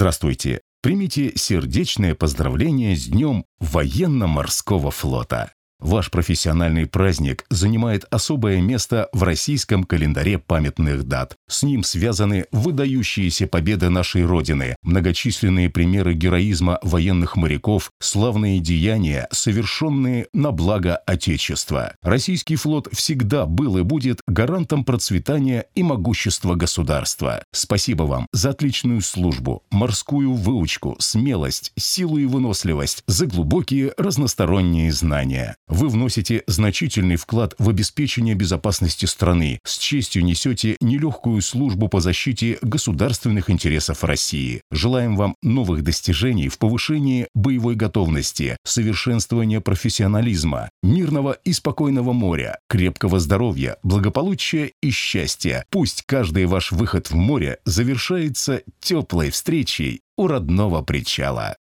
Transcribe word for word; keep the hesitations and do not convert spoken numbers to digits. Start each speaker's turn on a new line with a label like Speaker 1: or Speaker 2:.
Speaker 1: Здравствуйте! Примите сердечное поздравление с Днем Военно-Морского флота. Ваш профессиональный праздник занимает особое место в российском календаре памятных дат. С ним связаны выдающиеся победы нашей Родины, многочисленные примеры героизма военных моряков, славные деяния, совершенные на благо Отечества. Российский флот всегда был и будет гарантом процветания и могущества государства. Спасибо вам за отличную службу, морскую выучку, смелость, силу и выносливость, за глубокие разносторонние знания. Вы вносите значительный вклад в обеспечение безопасности страны, с честью несете нелегкую службу по защите государственных интересов России. Желаем вам новых достижений в повышении боевой готовности, совершенствования профессионализма, мирного и спокойного моря, крепкого здоровья, благополучия и счастья. Пусть каждый ваш выход в море завершается теплой встречей у родного причала.